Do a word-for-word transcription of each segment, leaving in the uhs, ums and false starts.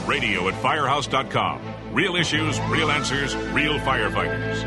Radio at firehouse dot com. Real issues, real answers, real firefighters.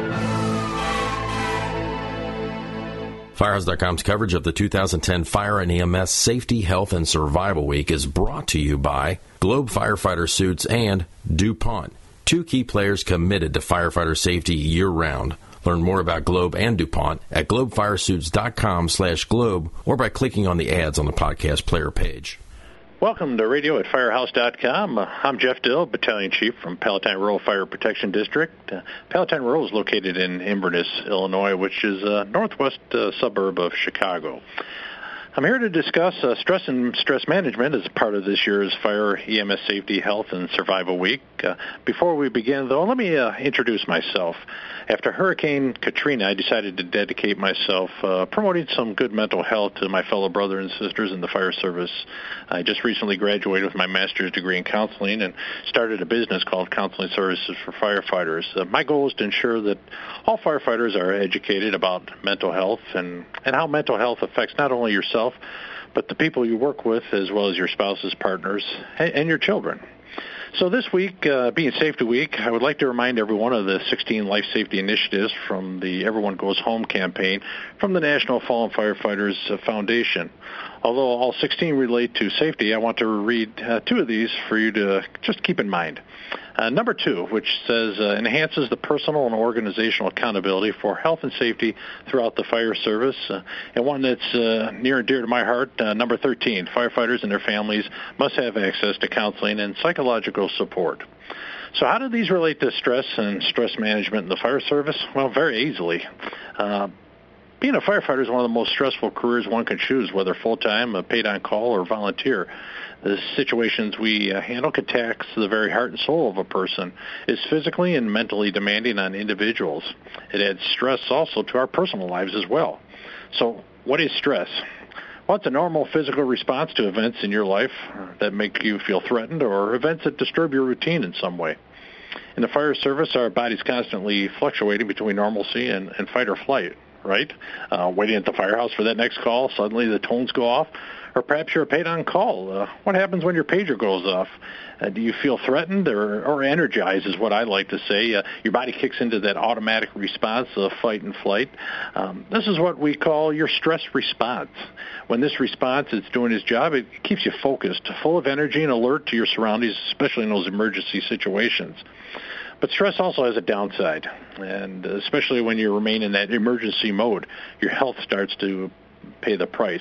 Firehouse dot com's coverage of the two thousand ten Fire and E M S Safety, Health, and Survival Week is brought to you by Globe Firefighter Suits and DuPont, two key players committed to firefighter safety year-round. Learn more about Globe and DuPont at globefiresuits.com slash globe or by clicking on the ads on the podcast player page. Welcome to Radio at firehouse dot com. Uh, I'm Jeff Dill, Battalion Chief from Palatine Rural Fire Protection District. Uh, Palatine Rural is located in Inverness, Illinois, which is a northwest uh, suburb of Chicago. I'm here to discuss uh, stress and stress management as part of this year's Fire, E M S Safety, Health, and Survival Week. Uh, before we begin, though, let me uh, introduce myself. After Hurricane Katrina, I decided to dedicate myself uh, promoting some good mental health to my fellow brothers and sisters in the fire service. I just recently graduated with my master's degree in counseling and started a business called Counseling Services for Firefighters. Uh, my goal is to ensure that all firefighters are educated about mental health and, and how mental health affects not only yourself, but the people you work with, as well as your spouses, partners, and, and your children. So this week, uh, being Safety Week, I would like to remind everyone of the sixteen life safety initiatives from the Everyone Goes Home campaign from the National Fallen Firefighters Foundation. Although all sixteen relate to safety, I want to read uh, two of these for you to just keep in mind. Uh, number two, which says uh, enhances the personal and organizational accountability for health and safety throughout the fire service. Uh, and one that's uh, near and dear to my heart, uh, number thirteen, firefighters and their families must have access to counseling and psychological support. So how do these relate to stress and stress management in the fire service? Well, very easily. Uh, being a firefighter is one of the most stressful careers one can choose, whether full-time, paid on call, or volunteer. The situations we uh, handle can tax the very heart and soul of a person. It's physically and mentally demanding on individuals. It adds stress also to our personal lives as well. So what is stress? Well, it's a normal physical response to events in your life that make you feel threatened or events that disturb your routine in some way. In the fire service, our body's constantly fluctuating between normalcy and, and fight or flight, right? Uh, waiting at the firehouse for that next call, suddenly the tones go off. Or perhaps you're paid on call. Uh, what happens when your pager goes off? Uh, do you feel threatened or, or energized is what I like to say. Uh, your body kicks into that automatic response of fight and flight. Um, this is what we call your stress response. When this response is doing its job, it keeps you focused, full of energy and alert to your surroundings, especially in those emergency situations. But stress also has a downside, and especially when you remain in that emergency mode, your health starts to pay the price.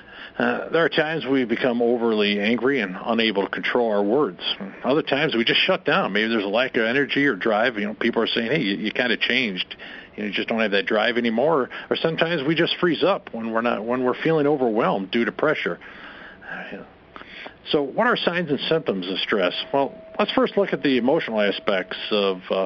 Uh, there are times we become overly angry and unable to control our words. Other times we just shut down. Maybe there's a lack of energy or drive. You know, people are saying, "Hey, you, you kind of changed. You, know, you just don't have that drive anymore." Or, or sometimes we just freeze up when we're not when we're feeling overwhelmed due to pressure. Uh, you know. So, what are signs and symptoms of stress? Well, let's first look at the emotional aspects of uh,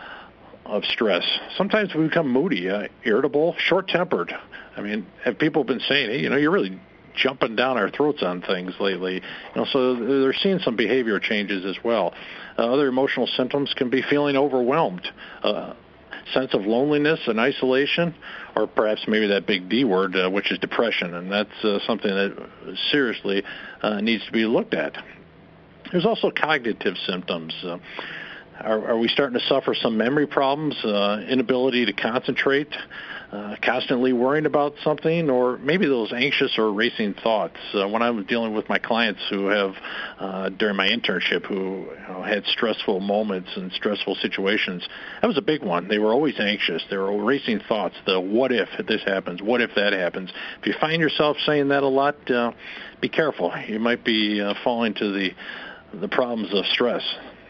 of stress. Sometimes we become moody, uh, irritable, short-tempered. I mean, have people been saying, "Hey, you know, you're really jumping down our throats on things lately." You know, so they're seeing some behavior changes as well. Uh, other emotional symptoms can be feeling overwhelmed, uh, sense of loneliness and isolation, or perhaps maybe that big D word, uh, which is depression, and that's uh, something that seriously uh, needs to be looked at. There's also cognitive symptoms. Uh, are, are we starting to suffer some memory problems, uh, inability to concentrate, Uh, constantly worrying about something, or maybe those anxious or racing thoughts? Uh, when I was dealing with my clients who have, uh, during my internship, who you know, had stressful moments and stressful situations, that was a big one. They were always anxious. They were racing thoughts. The what if this happens? What if that happens? If you find yourself saying that a lot, uh, be careful. You might be uh, falling to the the problems of stress.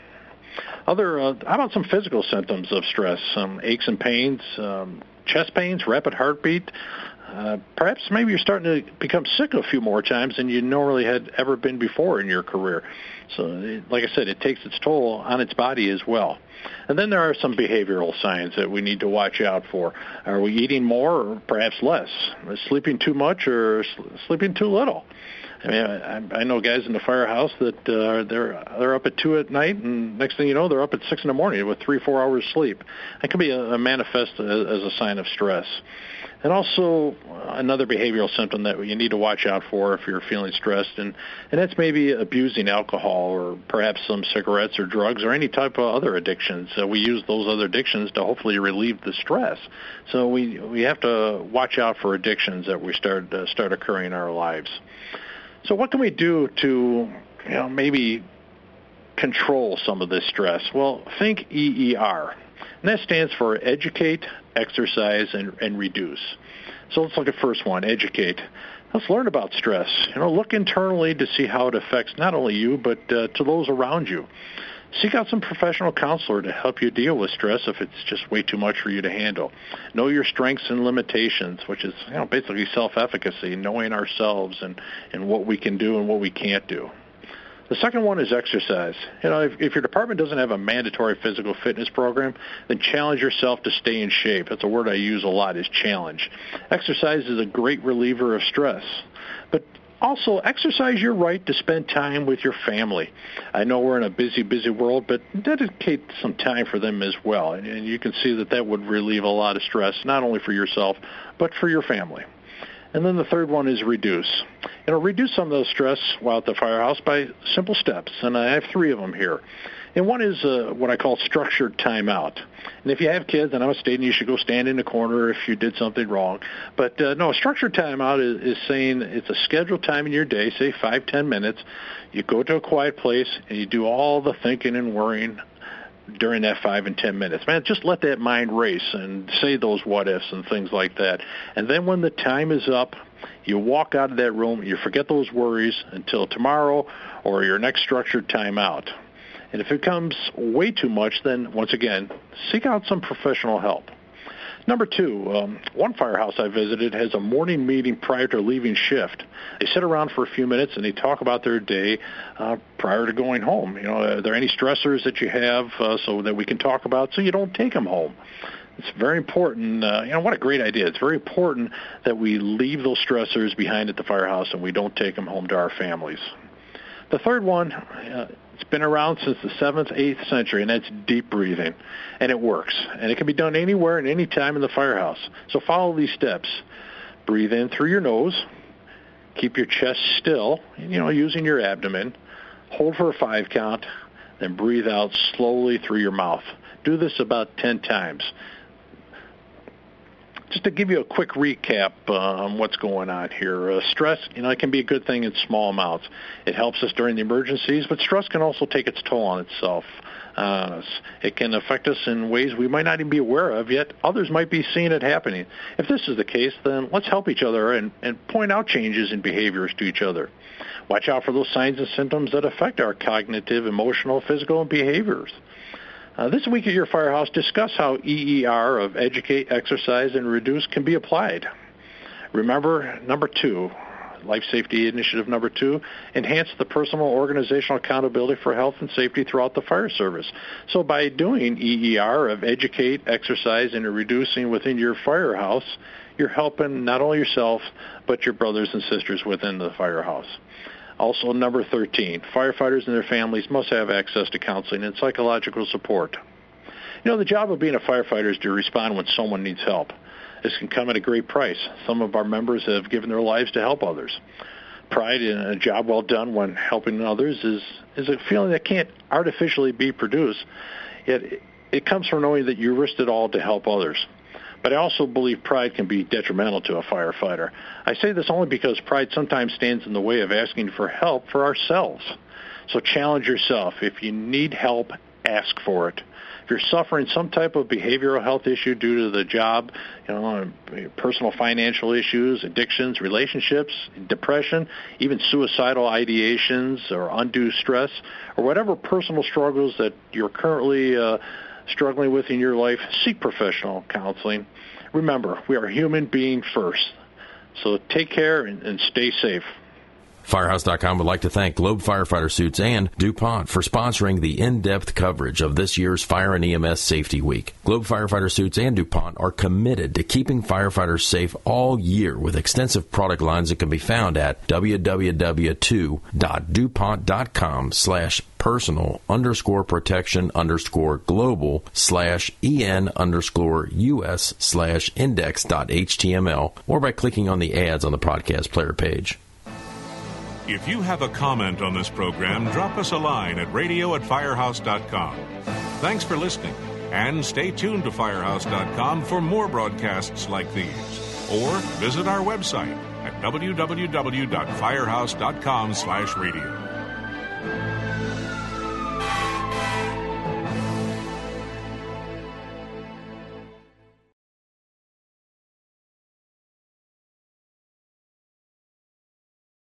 Other, uh, how about some physical symptoms of stress? Some aches and pains, um, chest pains, rapid heartbeat. Uh, perhaps maybe you're starting to become sick a few more times than you normally had ever been before in your career. So, it, like I said, it takes its toll on its body as well. And then there are some behavioral signs that we need to watch out for. Are we eating more or perhaps less? Sleeping too much or sleeping too little? I mean, I, I know guys in the firehouse that uh, they're they're up at two at night, and next thing you know, they're up at six in the morning with three, four hours sleep. That can be a, a manifest as, as a sign of stress. And also another behavioral symptom that you need to watch out for if you're feeling stressed, and, and that's maybe abusing alcohol or perhaps some cigarettes or drugs or any type of other addictions. Uh, we use those other addictions to hopefully relieve the stress. So we we have to watch out for addictions that we start uh, start occurring in our lives. So what can we do to, you know, maybe control some of this stress? Well, think E E R. And that stands for educate, exercise, and, and reduce. So let's look at the first one, educate. Let's learn about stress. You know, look internally to see how it affects not only you, but uh, to those around you. Seek out some professional counselor to help you deal with stress if it's just way too much for you to handle. Know your strengths and limitations, which is, you know, basically self-efficacy, knowing ourselves and, and what we can do and what we can't do. The second one is exercise. You know, if, if your department doesn't have a mandatory physical fitness program, then challenge yourself to stay in shape. That's a word I use a lot, is challenge. Exercise is a great reliever of stress. But also, exercise your right to spend time with your family. I know we're in a busy, busy world, but dedicate some time for them as well. And, and you can see that that would relieve a lot of stress, not only for yourself, but for your family. And then the third one is reduce. You know, reduce some of those stress while at the firehouse by simple steps, and I have three of them here. And one is uh, what I call structured timeout. And if you have kids, and I'm stating you should go stand in the corner if you did something wrong. But uh, no, a structured timeout is, is saying it's a scheduled time in your day, say five, ten minutes. You go to a quiet place, and you do all the thinking and worrying during that five and ten minutes. Man, just let that mind race and say those what-ifs and things like that. And then when the time is up, you walk out of that room, you forget those worries until tomorrow or your next structured timeout. And if it becomes way too much, then once again, seek out some professional help. Number two, um, one firehouse I visited has a morning meeting prior to leaving shift. They sit around for a few minutes and they talk about their day uh, prior to going home. You know, are there any stressors that you have uh, so that we can talk about so you don't take them home? It's very important. Uh, you know, what a great idea. It's very important that we leave those stressors behind at the firehouse and we don't take them home to our families. The third one, uh, it's been around since the seventh, eighth century, and that's deep breathing. And it works. And it can be done anywhere and any time in the firehouse. So follow these steps. Breathe in through your nose. Keep your chest still, you know, using your abdomen. Hold for a five count. Then breathe out slowly through your mouth. Do this about ten times. Just to give you a quick recap uh, on what's going on here, uh, stress, you know, it can be a good thing in small amounts. It helps us during the emergencies, but stress can also take its toll on itself. Uh, it can affect us in ways we might not even be aware of, yet others might be seeing it happening. If this is the case, then let's help each other and, and point out changes in behaviors to each other. Watch out for those signs and symptoms that affect our cognitive, emotional, physical, and behaviors. Uh, this week at your firehouse, discuss how E E R of educate, exercise, and reduce can be applied. Remember, number two, life safety initiative number two, enhance the personal organizational accountability for health and safety throughout the fire service. So by doing E E R of educate, exercise, and reducing within your firehouse, you're helping not only yourself, but your brothers and sisters within the firehouse. Also, number thirteen, firefighters and their families must have access to counseling and psychological support. You know, the job of being a firefighter is to respond when someone needs help. This can come at a great price. Some of our members have given their lives to help others. Pride in a job well done when helping others is, is a feeling that can't artificially be produced. Yet it, it comes from knowing that you risked it all to help others. But I also believe pride can be detrimental to a firefighter. I say this only because pride sometimes stands in the way of asking for help for ourselves. So challenge yourself. If you need help, ask for it. If you're suffering some type of behavioral health issue due to the job, you know, personal financial issues, addictions, relationships, depression, even suicidal ideations or undue stress, or whatever personal struggles that you're currently uh, struggling with in your life, seek professional counseling. Remember, we are human beings first. So take care and, and stay safe. Firehouse dot com would like to thank Globe Firefighter Suits and DuPont for sponsoring the in-depth coverage of this year's Fire and E M S Safety Week. Globe Firefighter Suits and DuPont are committed to keeping firefighters safe all year with extensive product lines that can be found at w w w dot dupont dot com slash personal underscore protection underscore global slash en underscore us slash index dot html, or by clicking on the ads on the podcast player page. If you have a comment on this program, drop us a line at radio at firehouse dot com. Thanks for listening, and stay tuned to firehouse dot com for more broadcasts like these. Or visit our website at w w w dot firehouse dot com slash radio.